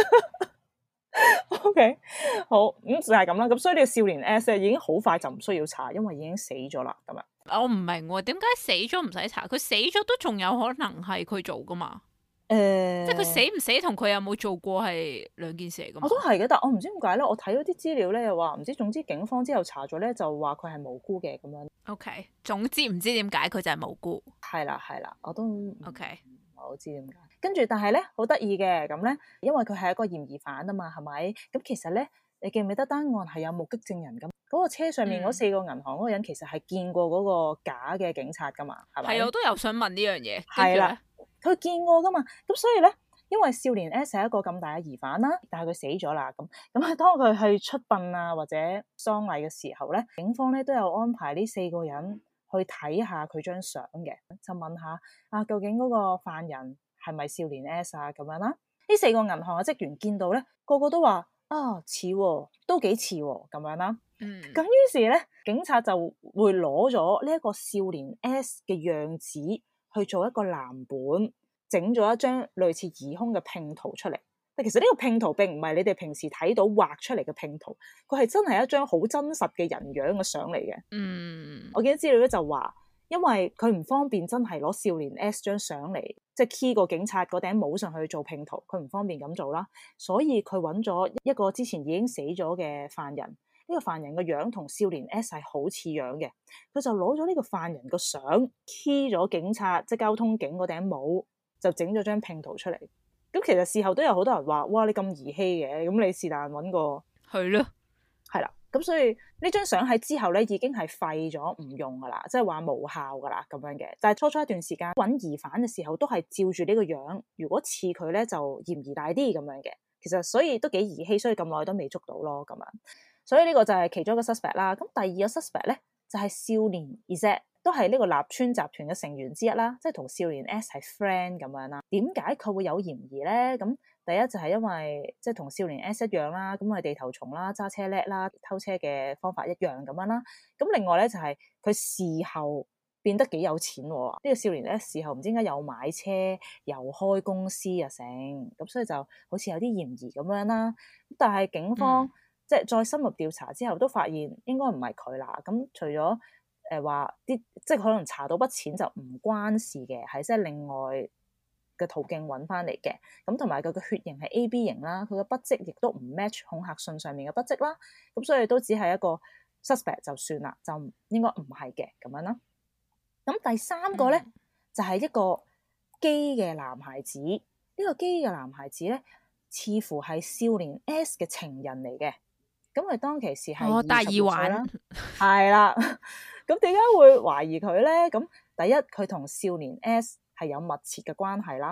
K。O、okay. K， 好，咁就係咁啦。咁所以呢個少年 S 咧已經好快就唔需要查，因為已經死咗啦。咁樣， 我唔明喎，點解死咗唔使查？佢死咗都仲有可能係佢做噶嘛？誒、呃，即係佢死唔死同佢有冇做過係兩件事嚟噶嘛？ 我都係嘅，但我唔知點解咧。我睇咗啲資料咧，又話唔知，總之警方之後查咗咧，就話佢係無辜嘅咁樣。 O、okay. K， 總之唔知點解佢就係無辜。 係啦係啦，我都 O K。Okay. 我知點解，跟住但係咧好得意嘅咁咧，因為佢係一個嫌疑犯啊嘛，係咪？咁其實咧，你記唔記得單案係有目擊證人咁？嗰、那個車上面嗰四個銀行嗰個人，其實係見過嗰個假嘅警察噶嘛，係咪？ 係，我都有想問呢樣嘢。 係啦，佢見過噶嘛？咁所以咧，因為少年 S 係一個咁大嘅疑犯啦，但係佢死咗啦，咁咁啊，當佢去出殯啊或者喪禮嘅時候咧，警方咧都有安排呢四個人去睇下佢張相嘅，就問下啊，究竟嗰個犯人係咪少年 S 啊？咁樣啦，呢四個銀行嘅職員見到咧，個個都話啊似、哦，都幾似咁樣啦。嗯，咁於是咧，警察就會攞咗呢一個少年 S 嘅樣子去做一個藍本，整咗一張類似疑兇嘅拼圖出嚟。但其實呢個拼圖並唔係你哋平時睇到畫出嚟嘅拼圖，佢係真係一張好真實嘅人樣嘅相嚟嘅。嗯，我見到資料咧就話，因為佢唔方便真係攞少年 S 張相嚟，即係 key 個警察嗰頂帽上去做拼圖，佢唔方便咁做啦，所以佢揾咗一個之前已經死咗嘅犯人，呢個犯人個樣同少年 S 係好似樣嘅，佢就攞咗呢個犯人個相 key 咗警察即係交通警嗰頂帽，就整咗張拼圖出嚟。咁其實事後都有好多人話，哇，你咁兒戲嘅，咁你是但揾個係咯， 係啦。咁所以呢張相喺之後咧已經係廢咗唔用噶啦，即係話無效噶啦咁樣嘅。但係初初一段時間揾疑犯嘅時候都係照住呢個樣，如果似佢咧就嫌疑大啲咁樣嘅。其實所以都幾兒戲，所以咁耐都未捉到咯咁樣。所以呢個就係其中一個 suspect 啦。咁第二個 suspect 咧就係、是、少年 Z，都係呢個立川集團嘅成員之一啦，即係同少年 S 係 friend 咁樣啦。點解佢會有嫌疑咧？咁第一就係因為即係同少年 S 一樣啦，咁係地頭蟲啦，揸車叻啦，偷車嘅方法一樣咁樣啦。咁另外咧就係、是、佢事後變得幾有錢喎。呢、這個少年 S 事後唔知點解又買車又開公司啊成，咁所以就好似有啲嫌疑咁樣啦。但係警方、嗯、即係再深入調查之後都發現應該唔係佢啦。咁除咗誒話啲即係可能查到筆錢就唔關事嘅，係即係另外嘅途徑揾翻嚟嘅。咁同埋佢嘅血型係 A B 型啦，佢嘅筆跡亦都唔 match 恐嚇信上面嘅筆跡啦。咁所以都只係一個 suspect 就算啦，就應該唔係嘅咁樣啦。咁第三個咧、嗯、就係、是、一個基嘅男孩子。呢、這個基嘅男孩子咧，似乎係少年 S 嘅情人嚟嘅。咁佢當其時係二十六歲啦，係啦。咁點解會懷疑佢咧？咁第一，佢同少年 S 係有密切嘅關係啦。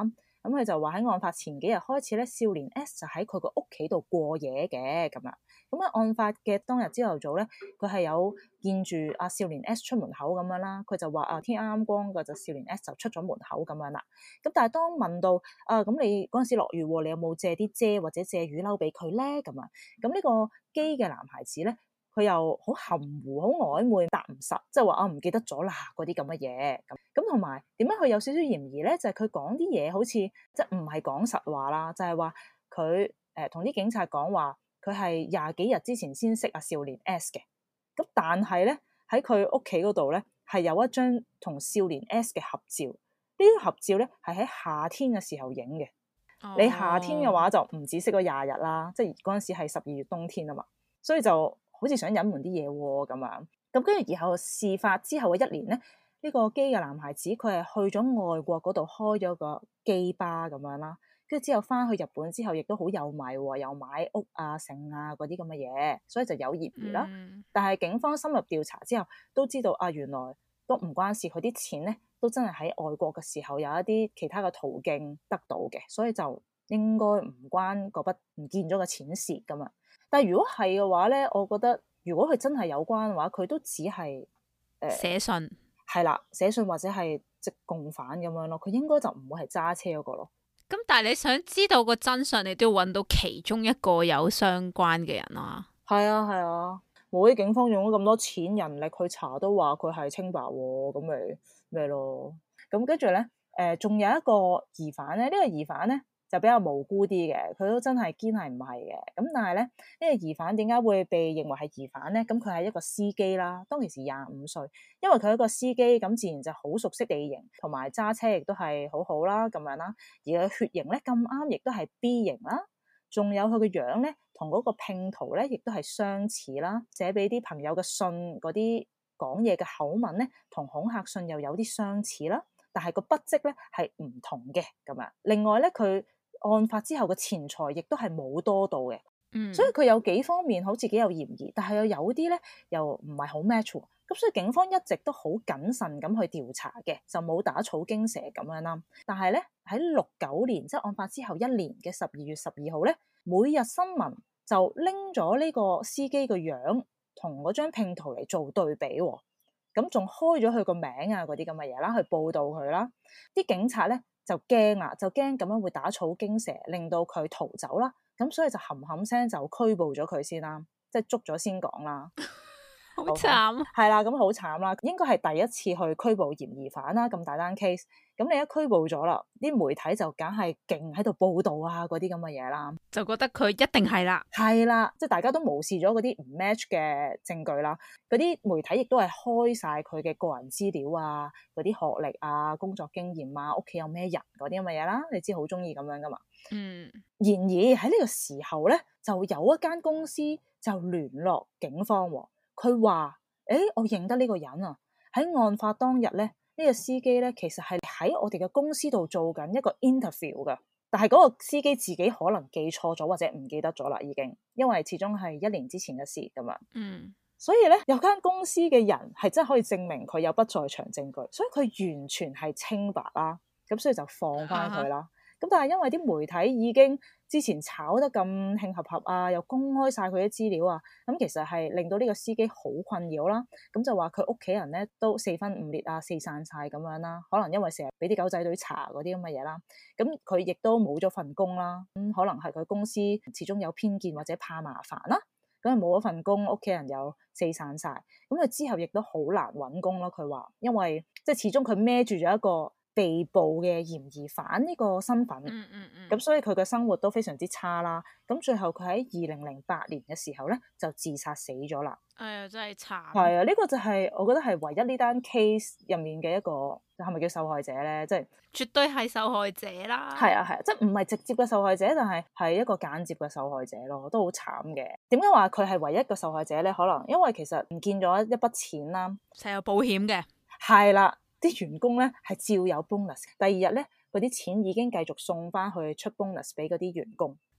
咁佢就話喺案發前幾日開始咧，少年 S 就喺佢個屋企度過夜嘅咁樣。咁喺案發嘅當日朝頭早咧，佢係有見住阿少年 S 出門口咁樣啦。佢就話啊，天啱啱光嘅就少年 S 就出咗門口咁樣啦。咁但係當問到啊，咁你嗰陣時落雨，你有冇借啲遮或者借雨褸俾佢咧？咁啊，咁呢個基嘅男孩子咧，佢又好含糊、好曖昧，答唔實，即係話啊唔記得咗啦嗰啲咁嘅嘢。咁咁同埋點解佢有少少嫌疑咧？就係佢講啲嘢好似即係唔係講實話啦，就係話佢誒同啲警察講話。佢係廿幾日之前先識阿少年 S 嘅，咁但係咧喺佢屋企嗰度咧係有一張同少年 S 嘅合照，呢啲合照咧係喺夏天嘅時候影嘅。Oh. 你夏天嘅話就唔止識咗廿日啦，即係嗰陣時係十二月冬天啊嘛，所以就好似想隱瞞啲嘢喎咁樣。咁跟住然後事發之後嘅一年咧，呢、呢個基嘅男孩子佢係去咗外國嗰度開咗個基吧咁樣啦。跟住之後翻去日本之後，亦都好有米喎，又買屋啊、剩啊嗰啲咁嘅嘢，所以就有嫌疑啦。嗯、但係警方深入調查之後，都知道啊，原來都唔關事，佢啲錢咧都真係喺外國嘅時候有一啲其他嘅途徑得到嘅，所以就應該唔關嗰筆唔見咗嘅錢事咁啊。但係如果係嘅話咧，我覺得如果佢真係有關嘅話，佢都只係誒、呃、 寫信， 係啦，寫信或者係即共犯咁樣咯，佢應該就唔會係揸車嗰個咯。 咁但係你想知道個真相，你都要揾到其中一個有相關嘅人啊。 係啊係啊，冇啲警方用咗咁多錢人力去查，都話佢係清白喎，咁咪咩咯？咁跟住咧，誒仲有一個疑犯咧，呢、呢個疑犯咧就比較無辜啲嘅，佢都真係堅係唔係嘅。咁但係咧，呢、呢個疑犯點解會被認為係疑犯咧？咁佢係一個司機啦，當其時廿五歲，因為佢係一個司機，咁自然就好熟悉地形，同埋揸車亦都係好好啦咁樣啦。而佢血型咧咁啱，亦都係 B 型啦，仲有佢個樣咧同嗰個拼圖咧亦都係相似啦。寫俾啲朋友嘅信嗰啲講嘢嘅口吻咧，同恐嚇信又有啲相似啦。但係個筆跡咧係唔同嘅咁樣。另外咧，佢案發之後嘅錢財亦都係冇多到嘅，嗯，所以佢有幾方面好似幾有嫌疑，但係又有啲咧又唔係好 match 喎。咁所以警方一直都好謹慎咁去調查嘅，就冇打草驚蛇咁樣啦。但係咧喺六九年即係案發之後一年嘅十二月十二號咧，每日新聞就拎咗呢個司機個樣同嗰張拼圖嚟做對比喎。咁仲開咗佢個名啊嗰啲咁嘅嘢啦，去報導佢啦。啲警察咧就驚啊，就驚咁樣會打草驚蛇，令到佢逃走啦。咁所以就冚冚聲就拘捕咗佢先啦，即係捉咗先講啦。 好慘， 係啦，咁好慘啦。應該係第一次去拘捕嫌疑犯啦，咁大單 case。咁你一拘捕咗啦，啲媒體就梗係勁喺度報導啊，嗰啲咁嘅嘢啦， 就覺得佢一定係啦， 係啦，即係大家都無視咗嗰啲唔 match 嘅證據啦。嗰啲媒體亦都係開晒佢嘅個人資料啊，嗰啲學歷啊、工作經驗啊、屋企有咩人嗰啲咁嘅嘢啦，你知好中意咁樣噶嘛。嗯。然而喺呢個時候咧，就有一間公司就聯絡警方喎。佢話：誒，我認得呢個人啊！喺案發當日咧，呢、呢個司機咧其實係喺我哋嘅公司度做緊一個 interview 㗎。但係嗰個司機自己可能記錯咗或者唔記得咗啦，已經，因為始終係一年之前嘅事咁樣。嗯，所以咧有間公司嘅人係真係可以證明佢有不在場證據，所以佢完全係清白啦。咁所以就放翻佢啦。咁、啊、但係因為啲媒體已經之前炒得咁興合合啊，又公開晒佢啲資料啊，咁其實係令到呢個司機好困擾啦。咁就話佢屋企人咧都四分五裂啊，四散晒咁樣啦。可能因為成日俾啲狗仔隊查嗰啲咁嘅嘢啦，咁佢亦都冇咗份工啦。咁可能係佢公司始終有偏見或者怕麻煩啦，咁佢冇咗份工，屋企人又四散晒，咁佢之後亦都好難揾工咯。佢話因為即係始終佢孭住咗一個被捕嘅嫌疑犯呢個身份，咁、嗯嗯嗯、所以佢嘅生活都非常之差啦。咁最後佢喺二零零八年嘅時候咧就自殺死咗啦。 哎呀，真係慘。 係啊，呢、這個就係、是、我覺得係唯一呢單 case 入面嘅一個係咪叫受害者咧？即係絕對係受害者啦。 係啊係啊，即係唔係直接嘅受害者，但係係一個間接嘅受害者咯，都好慘嘅。點解話佢係唯一嘅受害者咧？可能因為其實唔見咗一筆錢啦， 係有保險嘅。 係啦。啲員工咧係照有 bonus，第二日咧嗰啲錢已經繼續送翻去出 bonus 俾嗰啲員工。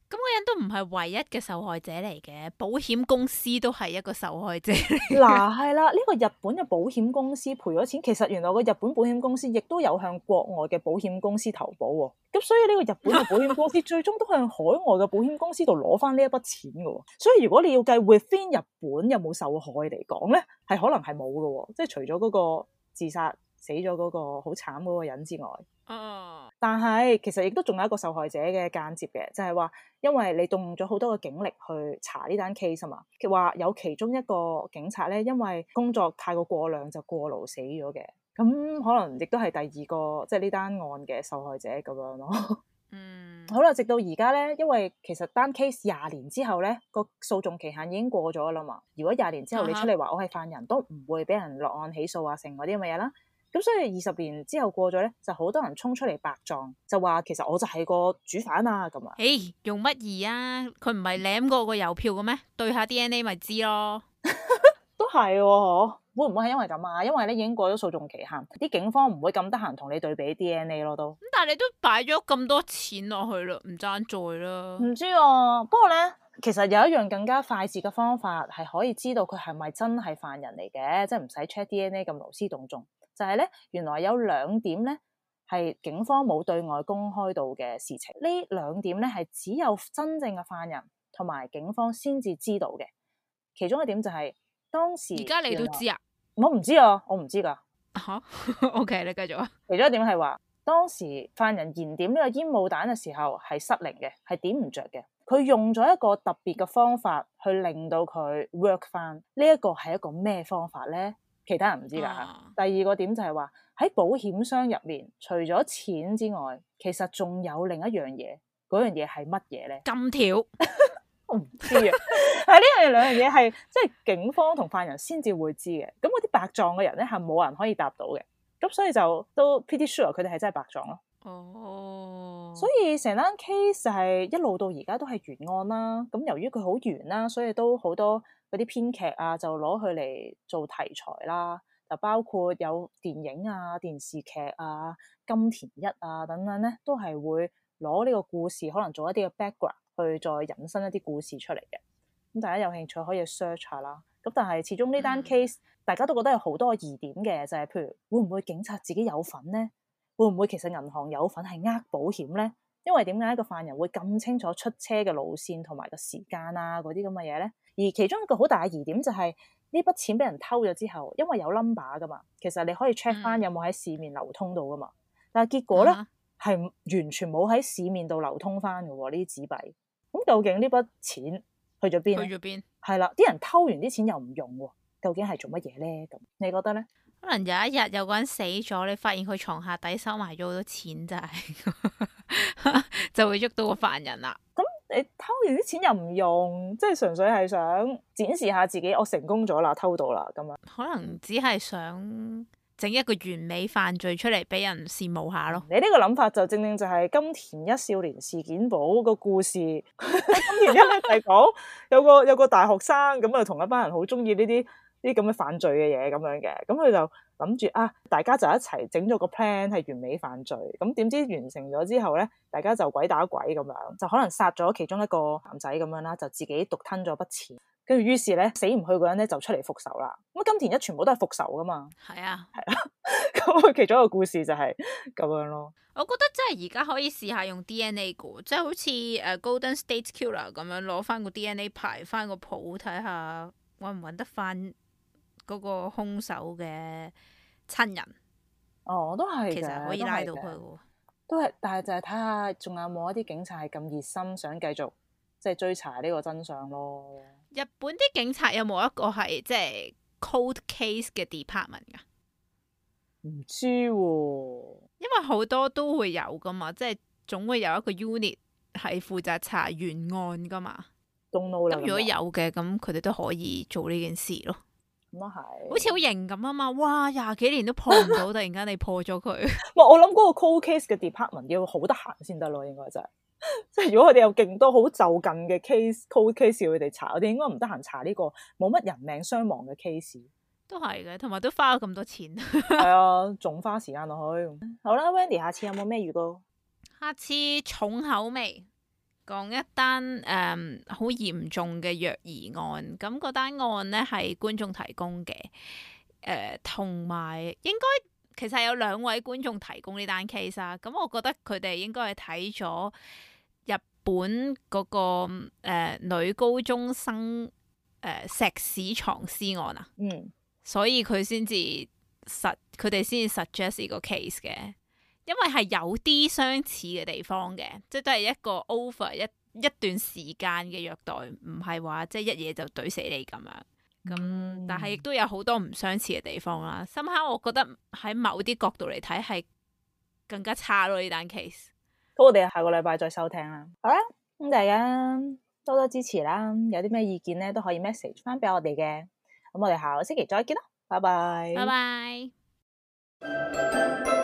咁個人都唔係唯一嘅受害者嚟嘅，保險公司都係一個受害者嚟。 嗱係啦，呢、這個日本嘅保險公司賠咗錢，其實原來個日本保險公司亦都有向國外嘅保險公司投保喎。咁所以呢個日本嘅保險公司最終都向海外嘅保險公司度攞翻呢一筆錢嘅喎。所以如果你要計 within 日本有冇受害嚟講咧，係可能係冇嘅喎，即係除咗嗰個自殺死咗嗰個好慘嗰個人之外。 哦， 但係其實亦都仲有一個受害者嘅間接嘅，就係話因為你動用咗好多嘅警力去查呢單 case 啊嘛，佢話有其中一個警察咧，因為工作太過過量就過勞死咗嘅，咁可能亦都係第二個即係呢單案嘅受害者咁樣咯。 嗯， 好啦，直到而家咧，因為其實單 case 廿年之後咧，個訴訟期限已經過咗啦嘛。如果廿年之後你出嚟話我係犯人，都唔會俾人落案起訴啊，成嗰啲咁嘅嘢啦。咁所以二十年之後過咗咧，就好多人衝出嚟白撞，就話其實我就係個主犯啊咁啊。 誒，用乜易啊？佢唔係舐過個郵票嘅咩？對下 D N A 咪知咯。 都係喎，嗬？會唔會係因為咁啊？因為咧已經過咗訴訟期限，啲警方唔會咁得閒同你對比 D N A 咯都。 咁但係你都擺咗咁多錢落去啦，唔爭在啦。 唔知啊，不過咧，其實有一樣更加快捷嘅方法係可以知道佢係咪真係犯人嚟嘅，即係唔使 check D N A 咁勞師動眾。就係咧，原來有兩點咧係警方冇對外公開到嘅事情。呢兩點咧係只有真正嘅犯人同埋警方先至知道嘅。其中一點就係、是、當時而家你都知啊？ 我唔知啊，我唔知㗎。 嚇，OK，你繼續啊。 其中一點係話，當時犯人燃點呢個煙霧彈嘅時候係失靈嘅，係點唔着嘅。佢用咗一個特別嘅方法去令到佢 work 翻。呢一個係一個咩方法咧？其他人唔知㗎嚇。 啊、 第二個點就係話喺保險箱入面，除咗錢之外，其實仲有另一樣嘢。嗰樣嘢係乜嘢咧？ 金條。 我唔知啊。係呢樣兩樣嘢係即係警方同犯人先至會知嘅。咁嗰啲白撞嘅人咧係冇人可以答到嘅。咁所以就都 pretty sure 佢哋係真係白撞咯。 哦。 所以成單 case 就係一路到而家都係懸案啦。咁由於佢好懸啦，所以都好多嗰啲編劇啊，就攞佢嚟做題材啦，就包括有電影啊、電視劇啊、金田一啊等等咧，都係會攞呢個故事可能做一啲嘅 background 去再引申一啲故事出嚟嘅。咁大家有興趣可以 search 下啦。咁但係始終呢單 case、嗯、大家都覺得有好多疑點嘅，就係、是、譬如會唔會警察自己有份咧？會唔會其實銀行有份係呃保險咧？因為點解一個犯人會咁清楚出車嘅路線同埋個時間啊嗰啲咁嘅嘢咧？而其中一個好大嘅疑點就係呢筆錢俾人偷咗之後，因為有 number 噶嘛，其實你可以 check 翻有冇喺市面流通到噶嘛。但係結果咧係、嗯、完全冇喺市面度流通翻嘅喎呢啲紙幣。咁究竟呢筆錢去咗邊？ 去咗邊？係啦，啲人偷完啲錢又唔用喎，究竟係做乜嘢咧？咁你覺得咧？ 可能有一日有個人死咗，你發現佢床下底收埋咗好多錢，就係就會捉到個犯人啦。 咁你偷完啲錢又唔用，即係純粹係想展示下自己，我成功咗啦，偷到啦咁樣。 可能只係想整一個完美犯罪出嚟俾人羨慕下咯。 你呢個諗法就正正就係金田一少年事件簿個故事。金田一咧就係講有個有個大學生咁啊，同一班人好中意呢啲啲咁嘅犯罪嘅嘢咁樣嘅，咁佢就諗住啊，大家就一齊整咗個 plan 係完美犯罪，咁點知完成咗之後咧，大家就鬼打鬼咁樣，就可能殺咗其中一個男仔咁樣啦，就自己獨吞咗筆錢，跟住於是咧死唔去嗰人咧就出嚟復仇啦。咁金田一全部都係復仇噶嘛。 係啊， 係啦。咁佢其中一個故事就係咁樣咯。 我覺得真係而家可以試下用 D N A 嘅，即係好似誒 Golden State Killer 咁樣攞翻個 D N A 排翻個譜睇下搵唔搵得翻嗰個兇手嘅親人。 哦，都係其實可以拉到佢嘅， 都係，但係就係睇下仲有冇一啲警察係咁熱心，想繼續即係追查呢個真相咯。 日本啲警察有冇一個係即係 cold case 嘅 department 噶？ 唔知喎、啊， 因為好多都會有噶嘛，即係總會有一個 unit 係負責查懸案噶嘛。 咁如果有嘅，咁佢哋都可以做呢件事咯。 咁啊係， 好似好型咁啊嘛！哇，廿幾年都破唔到，突然間你破咗佢。 我諗嗰個 cold case 嘅 department 要好得閒先得咯，應該真係。即係如果佢哋有勁多好就近嘅 case cold case 要佢哋查，我哋應該唔得閒查呢個冇乜人命傷亡嘅 case。 都係嘅，同埋都花咗咁多錢。 係啊，仲花時間落去。好啦 ，Wendy，下次有冇咩預告？ 下次重口味， 講一單誒好嚴重嘅虐兒案，咁嗰單案呢係觀眾提供嘅，誒同埋應該其實有兩位觀眾提供呢單 case 啊，咁我覺得佢哋應該係睇咗日本嗰、那個誒、呃、女高中生誒石屎藏屍案啊， 嗯，所所以佢先至實佢哋先至 suggest 呢個 case 嘅。因為係有啲相似嘅地方嘅，即係都係一個 over 一一段時間嘅虐待，唔係話即係一嘢就懟死你咁樣。咁、嗯、但係亦都有好多唔相似嘅地方啦。深刻我覺得喺某啲角度嚟睇係更加差咯呢單 case。 咁我哋下個禮拜再收聽啦。好啦，咁大家多多支持啦。有啲咩意見咧都可以 message 翻俾我哋嘅。咁我哋下個星期再見啦，拜拜。 拜拜。